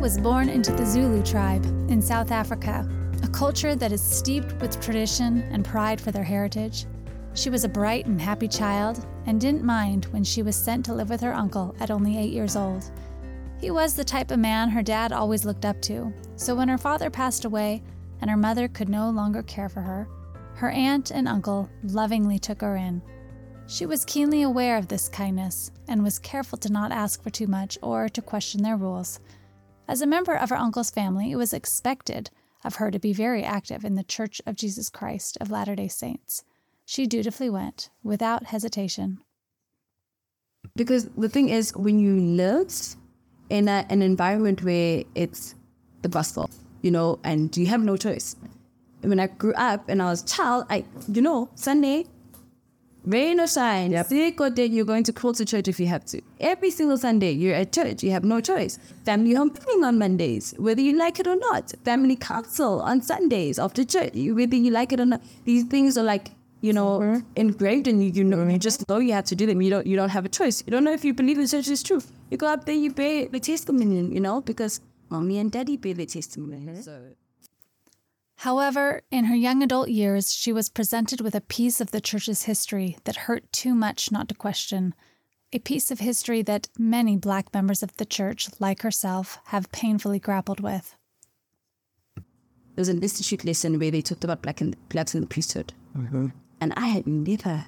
was born into the Zulu tribe in South Africa, a culture that is steeped with tradition and pride for their heritage. She was a bright and happy child and didn't mind when she was sent to live with her uncle at only 8 years old. He was the type of man her dad always looked up to, so when her father passed away and her mother could no longer care for her, her aunt and uncle lovingly took her in. She was keenly aware of this kindness and was careful to not ask for too much or to question their rules. As a member of her uncle's family, it was expected of her to be very active in the Church of Jesus Christ of Latter-day Saints. She dutifully went, without hesitation. Because the thing is, when you live in an environment where it's the gospel, and you have no choice. When I grew up and I was a child, Sunday, rain or shine, sick or dead, you're going to call to church if you have to. Every single Sunday, you're at church. You have no choice. Family homecoming on Mondays, whether you like it or not. Family council on Sundays after church, whether you like it or not. These things are engraved in you. You just know you have to do them. You don't have a choice. You don't know if you believe the church is true. You go up there, you bear the testimony, because mommy and daddy bear the testimony. So. However, in her young adult years, she was presented with a piece of the church's history that hurt too much not to question. A piece of history that many Black members of the church, like herself, have painfully grappled with. There was an institute lesson where they talked about blacks in the priesthood. Mm-hmm. And I had never,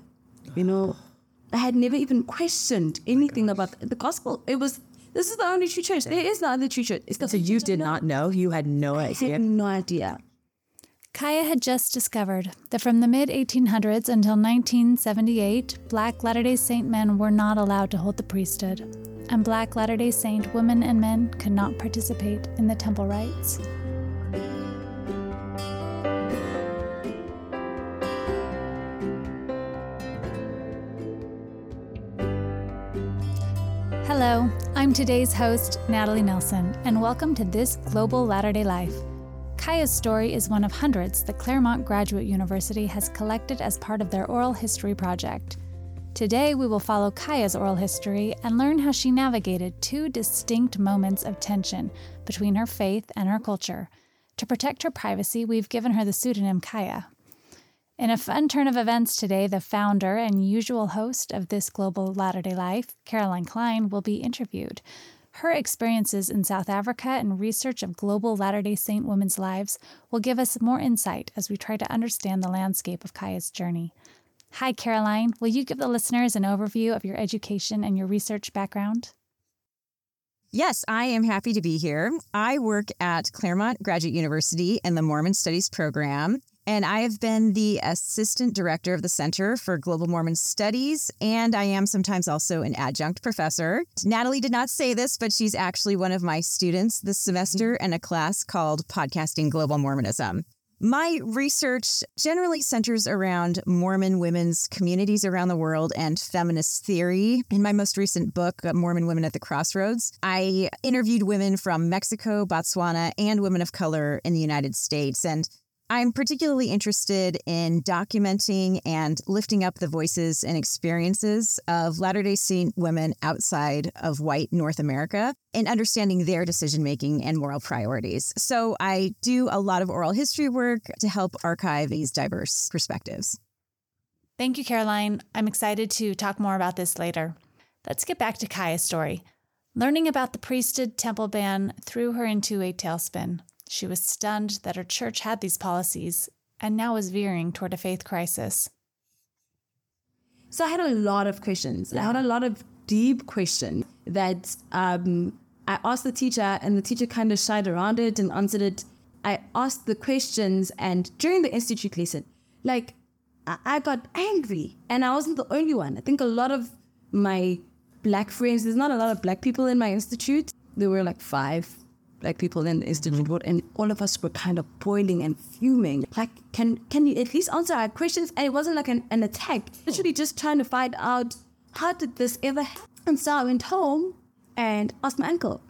even questioned anything about the gospel. This is the only true church. There is no other true church. So you did not know? You had no idea? I had no idea. Kaya had just discovered that from the mid-1800s until 1978, Black Latter-day Saint men were not allowed to hold the priesthood, and Black Latter-day Saint women and men could not participate in the temple rites. Hello, I'm today's host, Natalie Nelson, and welcome to This Global Latter-day Life. Kaya's story is one of hundreds that Claremont Graduate University has collected as part of their oral history project. Today, we will follow Kaya's oral history and learn how she navigated two distinct moments of tension between her faith and her culture. To protect her privacy, we've given her the pseudonym Kaya. In a fun turn of events today, the founder and usual host of This Global Latter-day Life, Caroline Klein, will be interviewed. Her experiences in South Africa and research of global Latter-day Saint women's lives will give us more insight as we try to understand the landscape of Kaya's journey. Hi, Caroline. Will you give the listeners an overview of your education and your research background? Yes, I am happy to be here. I work at Claremont Graduate University in the Mormon Studies program, and I have been the assistant director of the Center for Global Mormon Studies, and I am sometimes also an adjunct professor. Natalie did not say this, but she's actually one of my students this semester in a class called Podcasting Global Mormonism. My research generally centers around Mormon women's communities around the world and feminist theory. In my most recent book, Mormon Women at the Crossroads, I interviewed women from Mexico, Botswana, and women of color in the United States. And I'm particularly interested in documenting and lifting up the voices and experiences of Latter-day Saint women outside of white North America and understanding their decision-making and moral priorities. So I do a lot of oral history work to help archive these diverse perspectives. Thank you, Caroline. I'm excited to talk more about this later. Let's get back to Kaya's story. Learning about the priesthood temple ban threw her into a tailspin. She was stunned that her church had these policies and now was veering toward a faith crisis. So I had a lot of questions. I had a lot of deep questions that I asked the teacher, and the teacher kind of shied around it and answered it. I asked the questions, and during the institute lesson, I got angry, and I wasn't the only one. I think a lot of my Black friends, there's not a lot of Black people in my institute. There were 5 Black people in the institute, and all of us were kind of boiling and fuming. Can you at least answer our questions? And it wasn't like an attack. Literally just trying to find out, how did this ever happen? And so I went home and asked my uncle,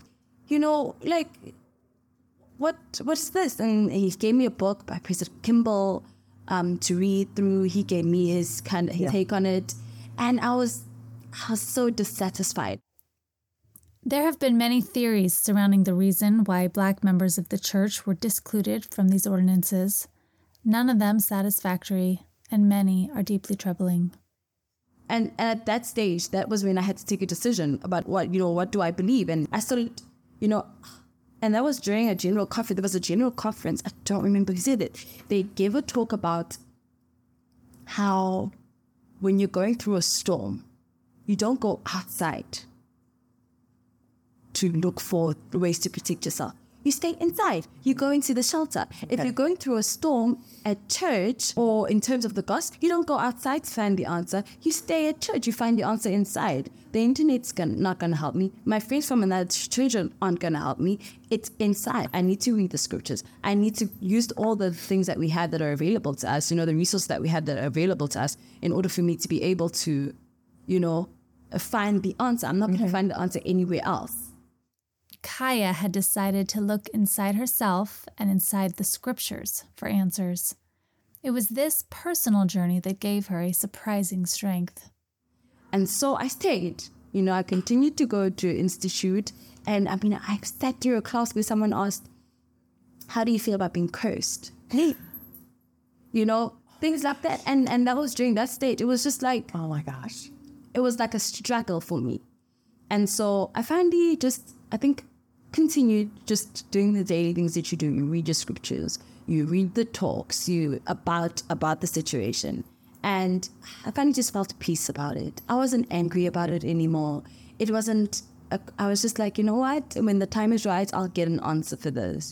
what's this? And he gave me a book by President Kimball to read through. He gave me his take on it. And I was so dissatisfied. There have been many theories surrounding the reason why Black members of the church were discluded from these ordinances. None of them satisfactory, and many are deeply troubling. And at that stage, that was when I had to take a decision about what do I believe? And I started, and that was during a general conference. There was a general conference. I don't remember who said it. They gave a talk about how when you're going through a storm, you don't go outside to look for ways to protect yourself. You stay inside. You go into the shelter. Okay. If you're going through a storm at church or in terms of the gospel, you don't go outside to find the answer. You stay at church. You find the answer inside. The internet's not going to help me. My friends from another church aren't going to help me. It's inside. I need to read the scriptures. I need to use all the things that we have that are available to us, the resources that we have that are available to us in order for me to be able to, find the answer. I'm not going to find the answer anywhere else. Kaya had decided to look inside herself and inside the scriptures for answers. It was this personal journey that gave her a surprising strength. And so I stayed. I continued to go to institute. And I sat through a class where someone asked, how do you feel about being cursed? Hey, things like that. And that was during that stage. It was just like, oh my gosh. It was like a struggle for me. And so I finally continued just doing the daily things that you do. You read your scriptures, you read the talks, about the situation. And I finally just felt peace about it. I wasn't angry about it anymore. It wasn't, I was just like, you know what? When the time is right, I'll get an answer for this,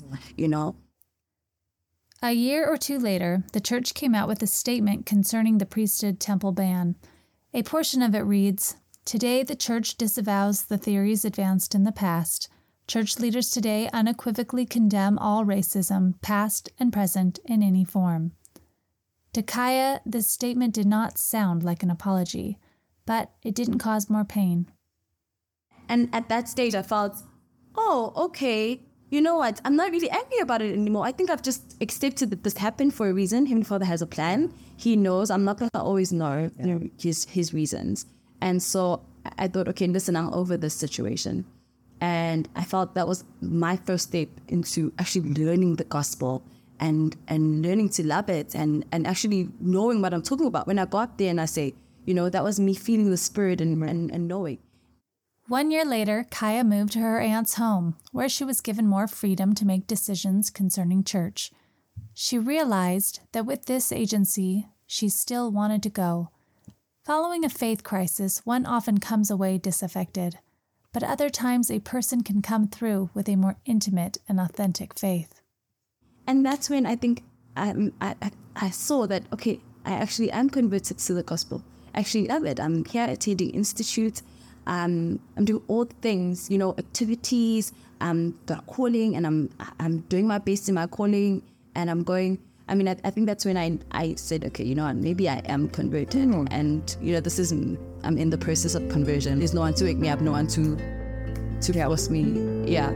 A year or two later, the church came out with a statement concerning the priesthood temple ban. A portion of it reads, "Today the church disavows the theories advanced in the past. Church leaders today unequivocally condemn all racism, past and present, in any form." To Kaya, this statement did not sound like an apology, but it didn't cause more pain. And at that stage, I felt, oh, okay, you know what? I'm not really angry about it anymore. I think I've just accepted that this happened for a reason. Heavenly Father has a plan. He knows. I'm not going to always know his reasons. And so I thought, okay, listen, I'm over this situation. And I felt that was my first step into actually learning the gospel and learning to love it and actually knowing what I'm talking about. When I got there and I say, that was me feeling the Spirit and knowing. 1 year later, Kaya moved to her aunt's home, where she was given more freedom to make decisions concerning church. She realized that with this agency, she still wanted to go. Following a faith crisis, one often comes away disaffected. But other times a person can come through with a more intimate and authentic faith. And that's when I think I saw that, okay, I actually am converted to the gospel. I actually love it. I'm here attending institute. I'm doing all the things, activities, the calling, and I'm doing my best in my calling, and I'm going. I think that's when I said, okay, maybe I am converted, and this isn't. I'm in the process of conversion. There's no one to wake me up, no one to force me. Yeah.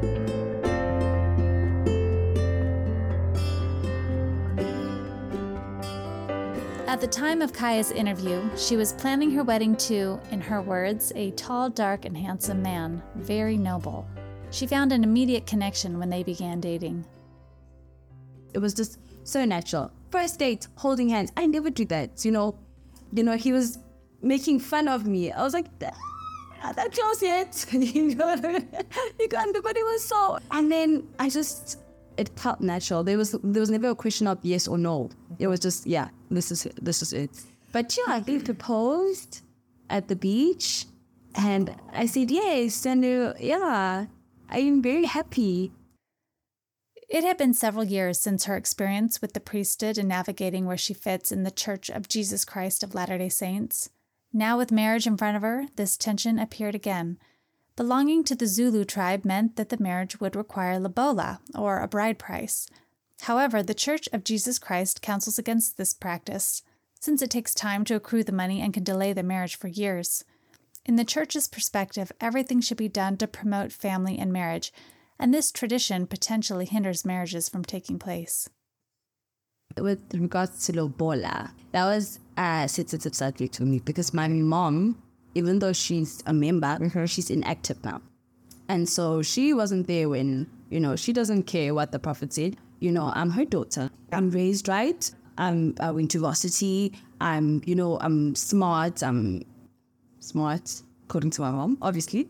At the time of Kaya's interview, she was planning her wedding to, in her words, a tall, dark, and handsome man, very noble. She found an immediate connection when they began dating. It was just so natural. First date, holding hands. I never do that. He was making fun of me. I was like, not that close yet. You can't, but it was so. And then it felt natural. There was never a question of yes or no. It was just, yeah, this is it. But yeah, they proposed at the beach, and I said yes, and yeah, I'm very happy. It had been several years since her experience with the priesthood and navigating where she fits in the Church of Jesus Christ of Latter-day Saints. Now with marriage in front of her, this tension appeared again. Belonging to the Zulu tribe meant that the marriage would require lobola, or a bride price. However, the Church of Jesus Christ counsels against this practice, since it takes time to accrue the money and can delay the marriage for years. In the Church's perspective, everything should be done to promote family and marriage, and this tradition potentially hinders marriages from taking place. With regards to lobola, that was a sensitive subject for me because my mom, even though she's a member, she's inactive now. And so she wasn't there when, she doesn't care what the prophet said. I'm her daughter. I'm raised right. I went to varsity. I'm smart. I'm smart, according to my mom, obviously.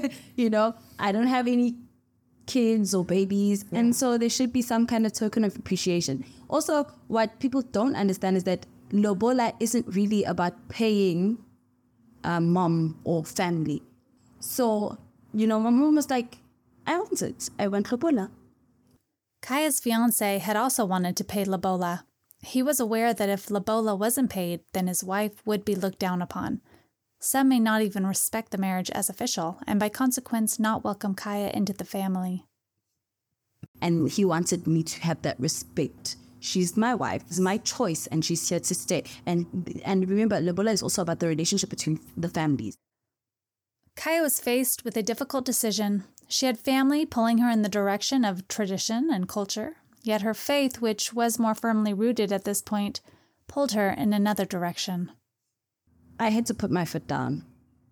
I don't have any kids or babies. Yeah. And so there should be some kind of token of appreciation. Also, what people don't understand is that lobola isn't really about paying mom or family. So, my mom was like, I want it. I want lobola. Kaya's fiance had also wanted to pay lobola. He was aware that if lobola wasn't paid, then his wife would be looked down upon. Some may not even respect the marriage as official, and by consequence not welcome Kaya into the family. And he wanted me to have that respect. She's my wife, it's my choice, and she's here to stay. And remember, lobola is also about the relationship between the families. Kaya was faced with a difficult decision. She had family pulling her in the direction of tradition and culture, yet her faith, which was more firmly rooted at this point, pulled her in another direction. I had to put my foot down.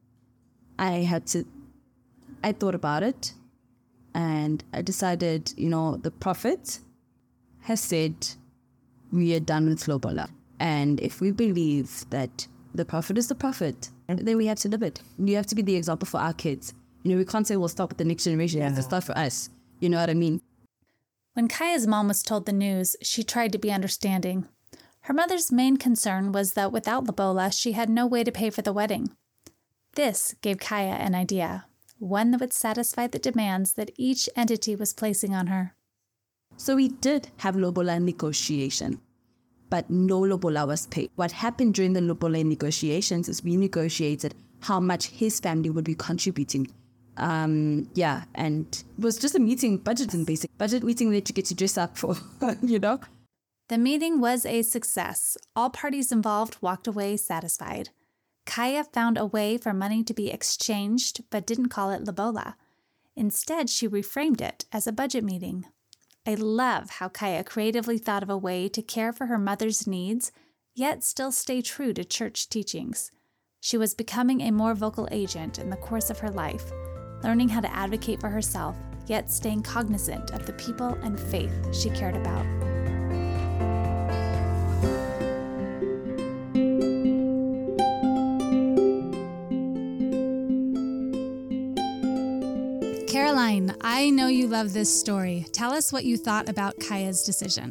I thought about it, and I decided, the prophet has said we are done with lobola. And if we believe that the prophet is the prophet, then we have to live it. You have to be the example for our kids. We can't say we'll stop with the next generation. It's start for us. You know what I mean? When Kaya's mom was told the news, she tried to be understanding. Her mother's main concern was that without lobola, she had no way to pay for the wedding. This gave Kaya an idea, one that would satisfy the demands that each entity was placing on her. So we did have lobola negotiation, but no lobola was paid. What happened during the lobola negotiations is we negotiated how much his family would be contributing. And it was just a meeting, budget meeting that you get to dress up for, The meeting was a success. All parties involved walked away satisfied. Kaya found a way for money to be exchanged, but didn't call it lobola. Instead, she reframed it as a budget meeting. I love how Kaya creatively thought of a way to care for her mother's needs, yet still stay true to church teachings. She was becoming a more vocal agent in the course of her life, learning how to advocate for herself, yet staying cognizant of the people and faith she cared about. Caroline, I know you love this story. Tell us what you thought about Kaya's decision.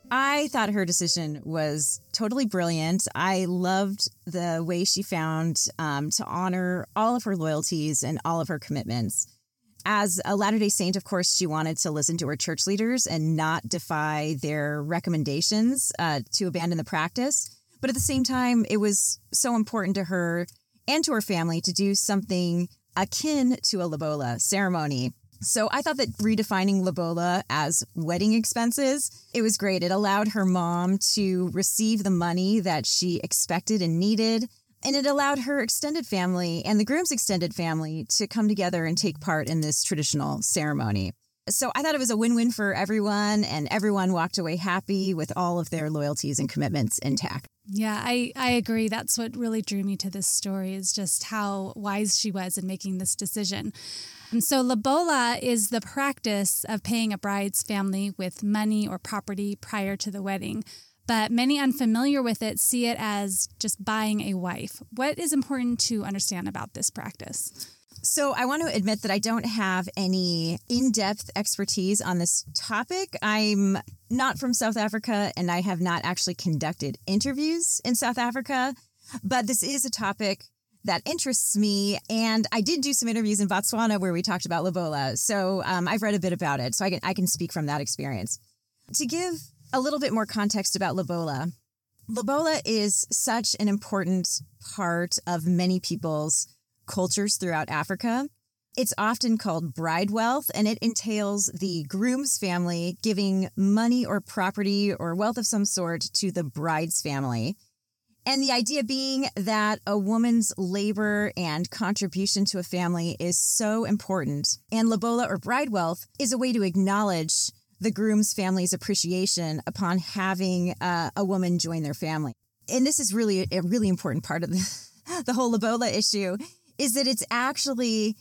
I thought her decision was totally brilliant. I loved the way she found to honor all of her loyalties and all of her commitments. As a Latter-day Saint, of course, she wanted to listen to her church leaders and not defy their recommendations to abandon the practice. But at the same time, it was so important to her and to her family to do something akin to a lobola ceremony. So I thought that redefining lobola as wedding expenses, it was great. It allowed her mom to receive the money that she expected and needed. And it allowed her extended family and the groom's extended family to come together and take part in this traditional ceremony. So I thought it was a win-win for everyone, and everyone walked away happy with all of their loyalties and commitments intact. Yeah, I agree. That's what really drew me to this story, is just how wise she was in making this decision. And so lobola is the practice of paying a bride's family with money or property prior to the wedding. But many unfamiliar with it see it as just buying a wife. What is important to understand about this practice? So I want to admit that I don't have any in-depth expertise on this topic. I'm not from South Africa, and I have not actually conducted interviews in South Africa. But this is a topic that interests me. And I did do some interviews in Botswana where we talked about lobola. So I've read a bit about it, so I can speak from that experience. To give a little bit more context about lobola, lobola is such an important part of many people's cultures throughout Africa. It's often called bride wealth, and it entails the groom's family giving money or property or wealth of some sort to the bride's family. And the idea being that a woman's labor and contribution to a family is so important. And lobola or bride wealth is a way to acknowledge the groom's family's appreciation upon having a woman join their family. And this is really a really important part of the whole lobola issue, is that it's actually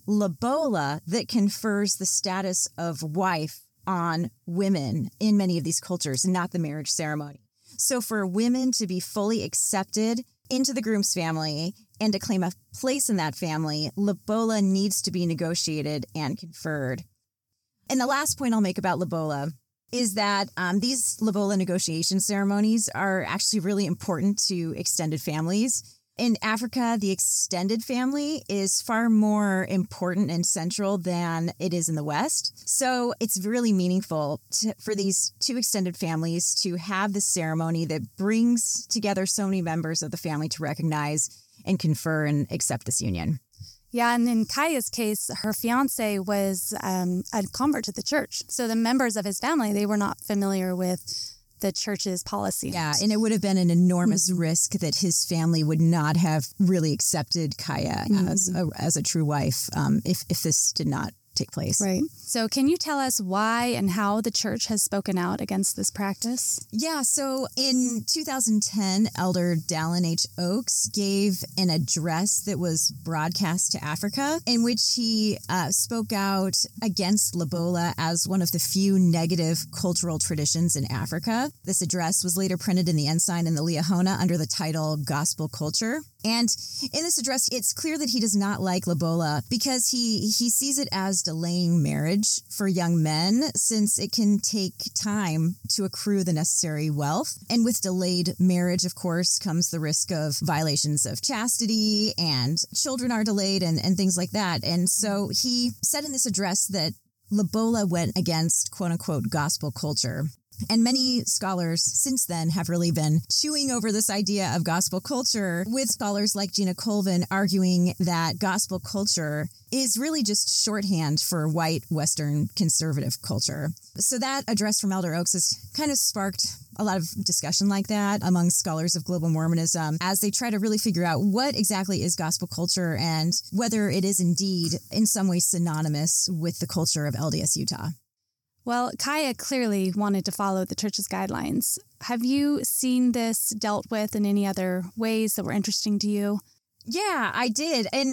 lobola that confers the status of wife on women in many of these cultures, not the marriage ceremony. So for women to be fully accepted into the groom's family and to claim a place in that family, lobola needs to be negotiated and conferred. And the last point I'll make about lobola is that these lobola negotiation ceremonies are actually really important to extended families. In Africa, the extended family is far more important and central than it is in the West. So it's really meaningful for these two extended families to have this ceremony that brings together so many members of the family to recognize and confer and accept this union. Yeah, and in Kaya's case, her fiance was a convert to the church. So the members of his family, they were not familiar with the church's policy. Yeah, and it would have been an enormous risk that his family would not have really accepted Kaya as a true wife if this did not take place. Right. So can you tell us why and how the church has spoken out against this practice? Yeah. So in 2010, Elder Dallin H. Oaks gave an address that was broadcast to Africa in which he spoke out against lobola as one of the few negative cultural traditions in Africa. This address was later printed in the Ensign and the Liahona under the title Gospel Culture. And in this address, it's clear that he does not like lobola because he sees it as delaying marriage for young men, since it can take time to accrue the necessary wealth. And with delayed marriage, of course, comes the risk of violations of chastity, and children are delayed and things like that. And so he said in this address that lobola went against, quote unquote, gospel culture. And many scholars since then have really been chewing over this idea of gospel culture, with scholars like Gina Colvin arguing that gospel culture is really just shorthand for white Western conservative culture. So that address from Elder Oaks has kind of sparked a lot of discussion like that among scholars of global Mormonism as they try to really figure out what exactly is gospel culture and whether it is indeed in some way synonymous with the culture of LDS Utah. Well, Kaya clearly wanted to follow the church's guidelines. Have you seen this dealt with in any other ways that were interesting to you? Yeah, I did. And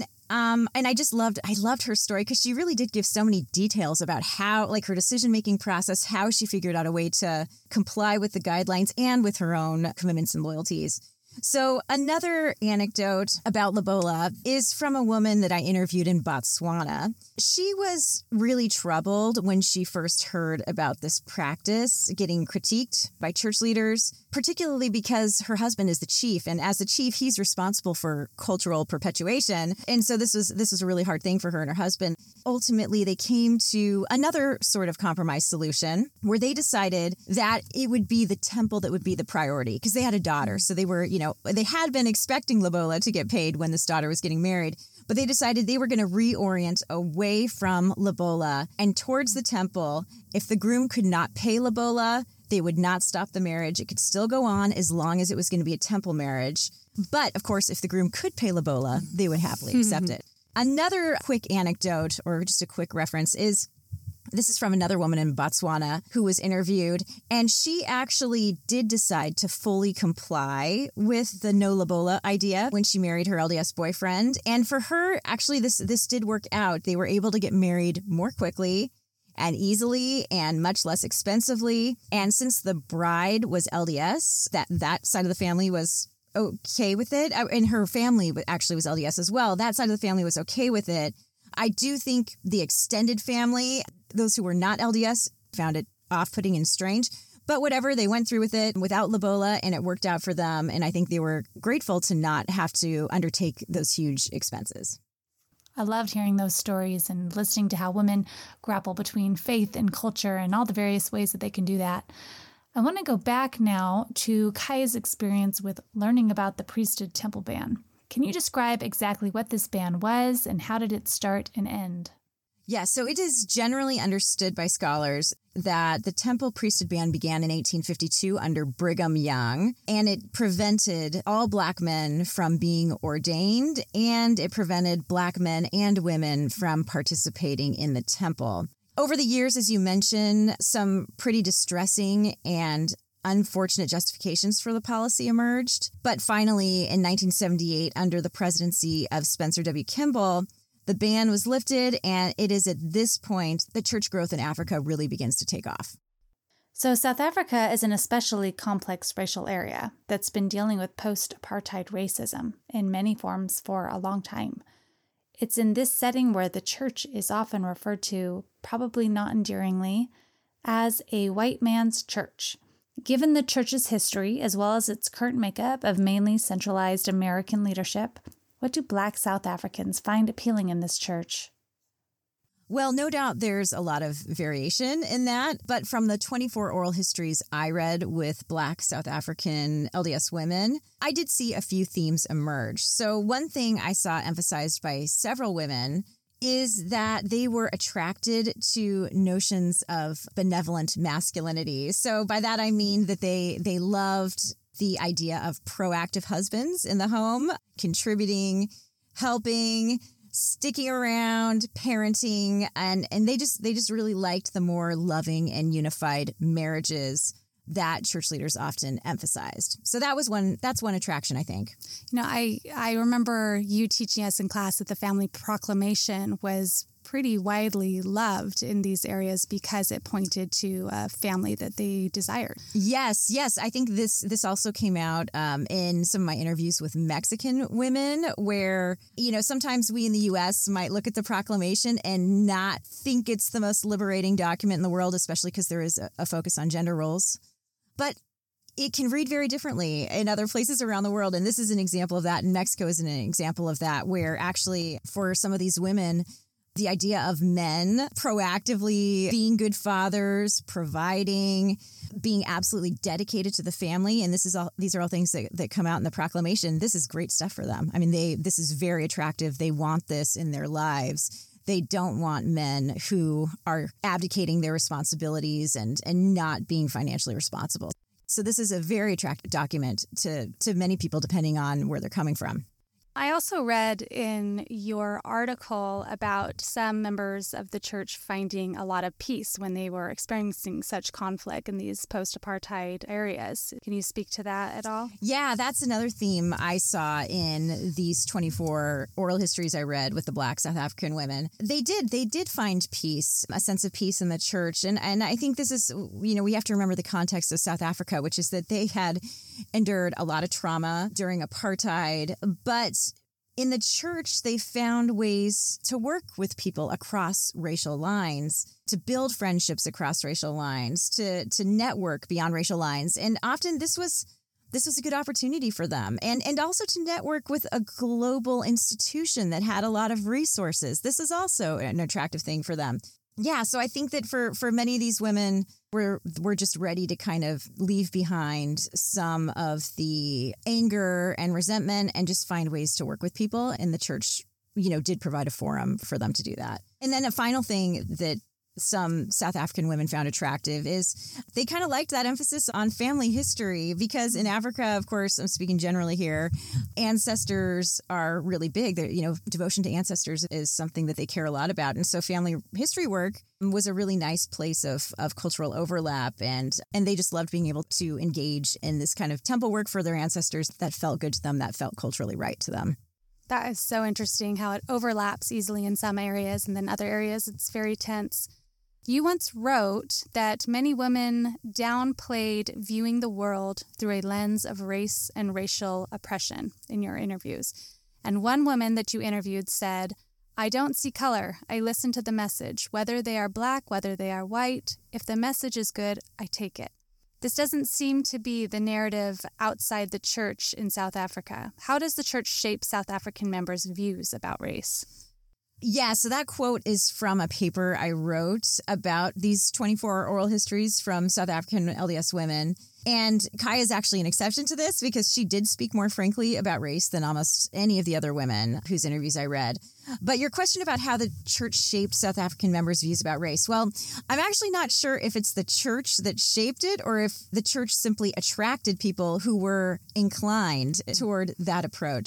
I loved her story because she really did give so many details about how, like, her decision-making process, how she figured out a way to comply with the guidelines and with her own commitments and loyalties. So another anecdote about lobola is from a woman that I interviewed in Botswana. She was really troubled when she first heard about this practice getting critiqued by church leaders, particularly because her husband is the chief. And as the chief, he's responsible for cultural perpetuation. And so this was a really hard thing for her and her husband. Ultimately, they came to another sort of compromise solution where they decided that it would be the temple that would be the priority because they had a daughter. So they were, they had been expecting lobola to get paid when this daughter was getting married, but they decided they were going to reorient away from lobola and towards the temple. If the groom could not pay lobola, they would not stop the marriage. It could still go on as long as it was going to be a temple marriage. But of course, if the groom could pay lobola, they would happily accept it. Another quick anecdote, or just a quick reference, is this is from another woman in Botswana who was interviewed, and she actually did decide to fully comply with the no lobola idea when she married her LDS boyfriend. And for her, actually, this did work out. They were able to get married more quickly and easily and much less expensively. And since the bride was LDS, that side of the family was okay with it. And her family actually was LDS as well. That side of the family was okay with it. I do think the extended family, those who were not LDS, found it off-putting and strange. But whatever, they went through with it without lobola, and it worked out for them. And I think they were grateful to not have to undertake those huge expenses. I loved hearing those stories and listening to how women grapple between faith and culture and all the various ways that they can do that. I want to go back now to Kaya's experience with learning about the priesthood temple ban. Can you describe exactly what this ban was and how did it start and end? Yeah, so it is generally understood by scholars that the temple priesthood ban began in 1852 under Brigham Young, and it prevented all Black men from being ordained, and it prevented Black men and women from participating in the temple. Over the years, as you mentioned, some pretty distressing and unfortunate justifications for the policy emerged. But finally, in 1978, under the presidency of Spencer W. Kimball, The ban was lifted, and it is at this point that church growth in Africa really begins to take off. So South Africa is an especially complex racial area that's been dealing with post-apartheid racism in many forms for a long time. It's in this setting where the church is often referred to, probably not endearingly, as a white man's church. Given the church's history, as well as its current makeup of mainly centralized American leadership, what do Black South Africans find appealing in this church? Well, no doubt there's a lot of variation in that, but from the 24 oral histories I read with Black South African LDS women, I did see a few themes emerge. So one thing I saw emphasized by several women is that they were attracted to notions of benevolent masculinity. So by that, I mean that they loved the idea of proactive husbands in the home, contributing, helping, sticking around, parenting, and they just really liked the more loving and unified marriages that church leaders often emphasized. So that's one attraction, I think. You know, I remember you teaching us in class that the family proclamation was pretty widely loved in these areas because it pointed to a family that they desired. Yes. I think this also came out in some of my interviews with Mexican women where, you know, sometimes we in the U.S. might look at the proclamation and not think it's the most liberating document in the world, especially because there is a focus on gender roles. But it can read very differently in other places around the world. And this is an example of that. And Mexico is an example of that, where actually for some of these women, the idea of men proactively being good fathers, providing, being absolutely dedicated to the family. And these are all things that come out in the proclamation. This is great stuff for them. I mean, this is very attractive. They want this in their lives. They don't want men who are abdicating their responsibilities and not being financially responsible. So this is a very attractive document to many people, depending on where they're coming from. I also read in your article about some members of the church finding a lot of peace when they were experiencing such conflict in these post-apartheid areas. Can you speak to that at all? Yeah, that's another theme I saw in these 24 oral histories I read with the Black South African women. They did find peace, a sense of peace in the church. And I think this is, you know, we have to remember the context of South Africa, which is that they had endured a lot of trauma during apartheid, but in the church, they found ways to work with people across racial lines, to build friendships across racial lines, to network beyond racial lines. And often this was a good opportunity for them. And also to network with a global institution that had a lot of resources. This is also an attractive thing for them. Yeah, so I think that for many of these women, we're just ready to kind of leave behind some of the anger and resentment and just find ways to work with people. And the church, you know, did provide a forum for them to do that. And then a final thing that some South African women found attractive is they kind of liked that emphasis on family history, because in Africa, of course, I'm speaking generally here, ancestors are really big. You know, devotion to ancestors is something that they care a lot about. And so family history work was a really nice place of cultural overlap. And they just loved being able to engage in this kind of temple work for their ancestors that felt good to them, that felt culturally right to them. That is so interesting how it overlaps easily in some areas, and then other areas it's very tense. You once wrote that many women downplayed viewing the world through a lens of race and racial oppression in your interviews. And one woman that you interviewed said, "I don't see color. I listen to the message. Whether they are Black, whether they are white, if the message is good, I take it." This doesn't seem to be the narrative outside the church in South Africa. How does the church shape South African members' views about race? Yeah, so that quote is from a paper I wrote about these 24 oral histories from South African LDS women. And Kaya is actually an exception to this because she did speak more frankly about race than almost any of the other women whose interviews I read. But your question about how the church shaped South African members' views about race, well, I'm actually not sure if it's the church that shaped it or if the church simply attracted people who were inclined toward that approach.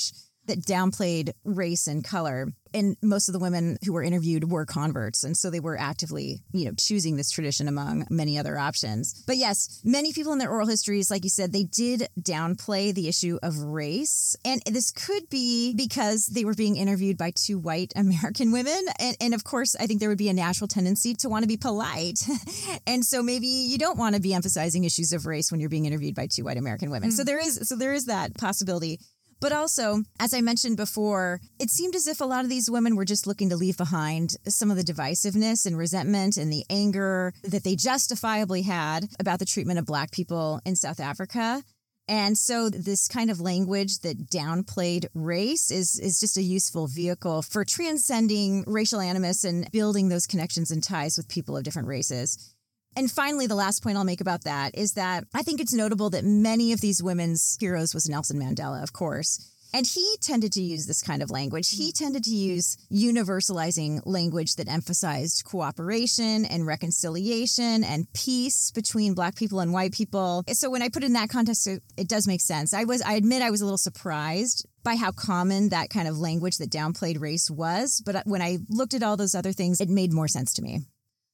that downplayed race and color. And most of the women who were interviewed were converts. And so they were actively, choosing this tradition among many other options. But yes, many people in their oral histories, like you said, they did downplay the issue of race. And this could be because they were being interviewed by two white American women. And of course, I think there would be a natural tendency to want to be polite. And so maybe you don't want to be emphasizing issues of race when you're being interviewed by two white American women. So there is that possibility. But also, as I mentioned before, it seemed as if a lot of these women were just looking to leave behind some of the divisiveness and resentment and the anger that they justifiably had about the treatment of Black people in South Africa. And so this kind of language that downplayed race is just a useful vehicle for transcending racial animus and building those connections and ties with people of different races. And finally, the last point I'll make about that is that I think it's notable that many of these women's heroes was Nelson Mandela, of course. And he tended to use this kind of language. He tended to use universalizing language that emphasized cooperation and reconciliation and peace between Black people and white people. So when I put it in that context, it does make sense. I admit I was a little surprised by how common that kind of language that downplayed race was. But when I looked at all those other things, it made more sense to me.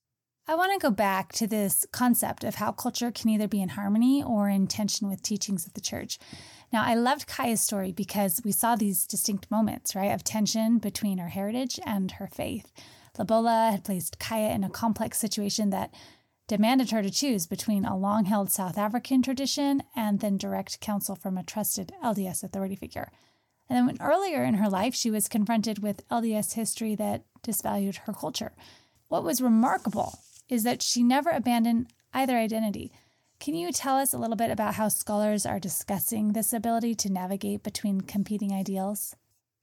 I want to go back to this concept of how culture can either be in harmony or in tension with teachings of the church. Now, I loved Kaya's story because we saw these distinct moments, right, of tension between her heritage and her faith. Lobola had placed Kaya in a complex situation that demanded her to choose between a long-held South African tradition and then direct counsel from a trusted LDS authority figure. And then earlier in her life, she was confronted with LDS history that disvalued her culture. What was remarkable is that she never abandoned either identity. Can you tell us a little bit about how scholars are discussing this ability to navigate between competing ideals?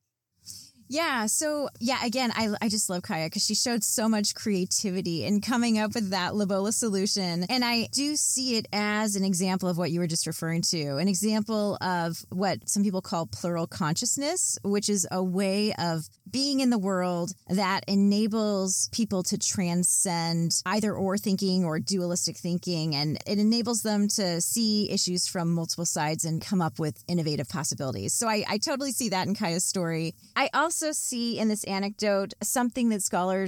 Yeah. So, again, I just love Kaya because she showed so much creativity in coming up with that Lobola solution. And I do see it as an example of what you were just referring to, an example of what some people call plural consciousness, which is a way of being in the world that enables people to transcend either or thinking or dualistic thinking. And it enables them to see issues from multiple sides and come up with innovative possibilities. So I totally see that in Kaya's story. I also see in this anecdote something that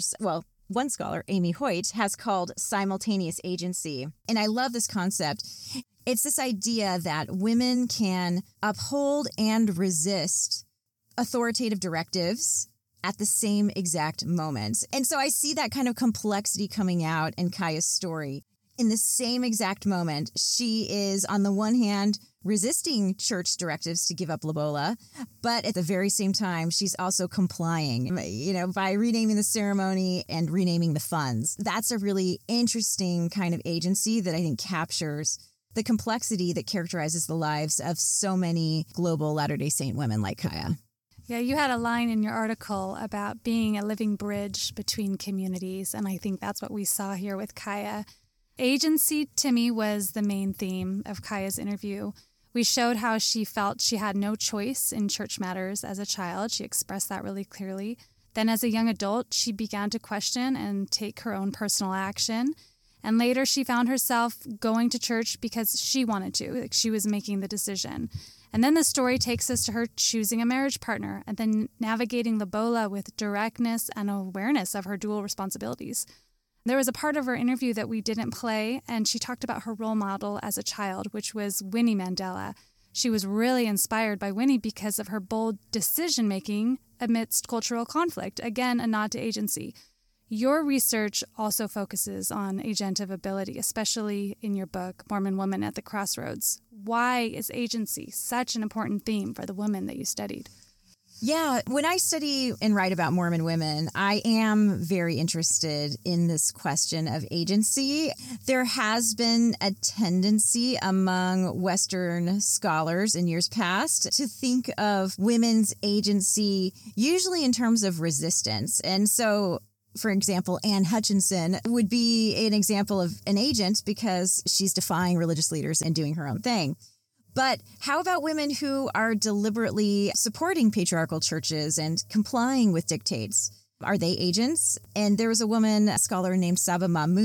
one scholar, Amy Hoyt, has called simultaneous agency. And I love this concept. It's this idea that women can uphold and resist authoritative directives at the same exact moment. And so I see that kind of complexity coming out in Kaya's story. In the same exact moment, she is, on the one hand, resisting church directives to give up Lobola, but at the very same time, she's also complying, by renaming the ceremony and renaming the funds. That's a really interesting kind of agency that I think captures the complexity that characterizes the lives of so many global Latter-day Saint women like Kaya. Yeah, you had a line in your article about being a living bridge between communities, and I think that's what we saw here with Kaya. Agency, to me, was the main theme of Kaya's interview. We showed how she felt she had no choice in church matters as a child. She expressed that really clearly. Then as a young adult, she began to question and take her own personal action. And later she found herself going to church because she wanted to, she was making the decision. And then the story takes us to her choosing a marriage partner and then navigating Lobola with directness and awareness of her dual responsibilities. There was a part of her interview that we didn't play, and she talked about her role model as a child, which was Winnie Mandela. She was really inspired by Winnie because of her bold decision-making amidst cultural conflict. Again, a nod to agency. Your research also focuses on agentive ability, especially in your book, Mormon Woman at the Crossroads. Why is agency such an important theme for the women that you studied? Yeah, when I study and write about Mormon women, I am very interested in this question of agency. There has been a tendency among Western scholars in years past to think of women's agency usually in terms of resistance. And so, for example, Anne Hutchinson would be an example of an agent because she's defying religious leaders and doing her own thing. But how about women who are deliberately supporting patriarchal churches and complying with dictates? Are they agents? And there was a woman, a scholar named Saba Mahmood,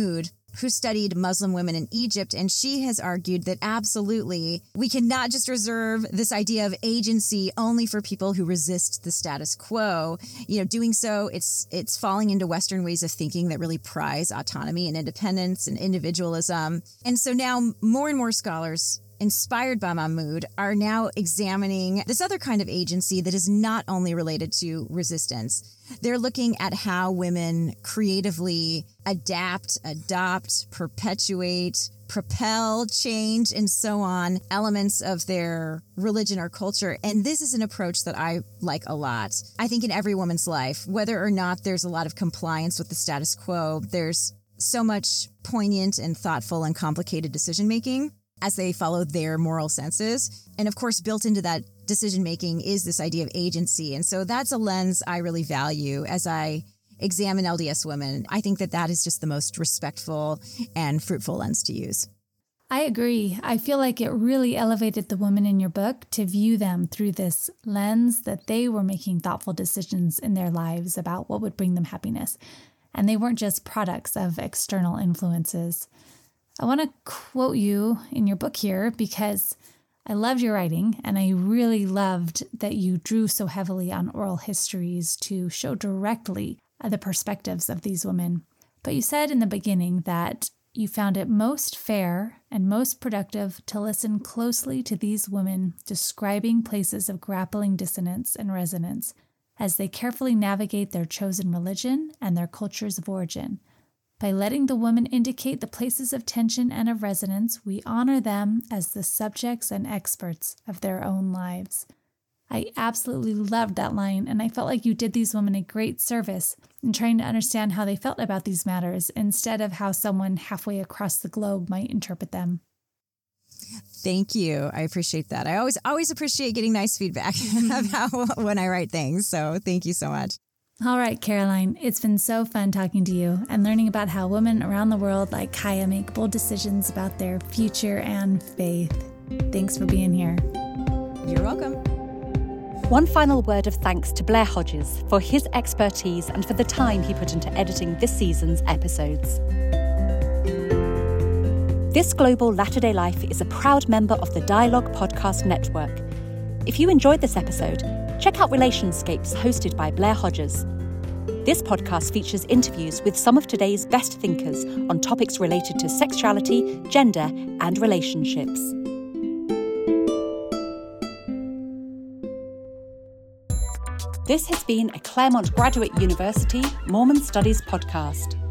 who studied Muslim women in Egypt, and she has argued that absolutely we cannot just reserve this idea of agency only for people who resist the status quo. Doing so, it's falling into Western ways of thinking that really prize autonomy and independence and individualism. And so now more and more scholars inspired by Mahmoud are now examining this other kind of agency that is not only related to resistance. They're looking at how women creatively adapt, adopt, perpetuate, propel, change, and so on, elements of their religion or culture. And this is an approach that I like a lot. I think in every woman's life, whether or not there's a lot of compliance with the status quo, there's so much poignant and thoughtful and complicated decision-making as they follow their moral senses. And of course, built into that decision-making is this idea of agency. And so that's a lens I really value as I examine LDS women. I think that is just the most respectful and fruitful lens to use. I agree. I feel like it really elevated the women in your book to view them through this lens that they were making thoughtful decisions in their lives about what would bring them happiness. And they weren't just products of external influences. I want to quote you in your book here because I loved your writing, and I really loved that you drew so heavily on oral histories to show directly the perspectives of these women. But you said in the beginning that you found it most fair and most productive to listen closely to these women describing places of grappling dissonance and resonance as they carefully navigate their chosen religion and their cultures of origin. By letting the women indicate the places of tension and of resonance, we honor them as the subjects and experts of their own lives. I absolutely loved that line, and I felt like you did these women a great service in trying to understand how they felt about these matters instead of how someone halfway across the globe might interpret them. Thank you. I appreciate that. I always appreciate getting nice feedback about when I write things, so thank you so much. All right, Caroline, it's been so fun talking to you and learning about how women around the world like Kaya make bold decisions about their future and faith. Thanks for being here. You're welcome. One final word of thanks to Blair Hodges for his expertise and for the time he put into editing this season's episodes. This Global Latter-day Life is a proud member of the Dialogue Podcast Network. If you enjoyed this episode, check out Relationscapes, hosted by Blair Hodges. This podcast features interviews with some of today's best thinkers on topics related to sexuality, gender, and relationships. This has been a Claremont Graduate University Mormon Studies podcast.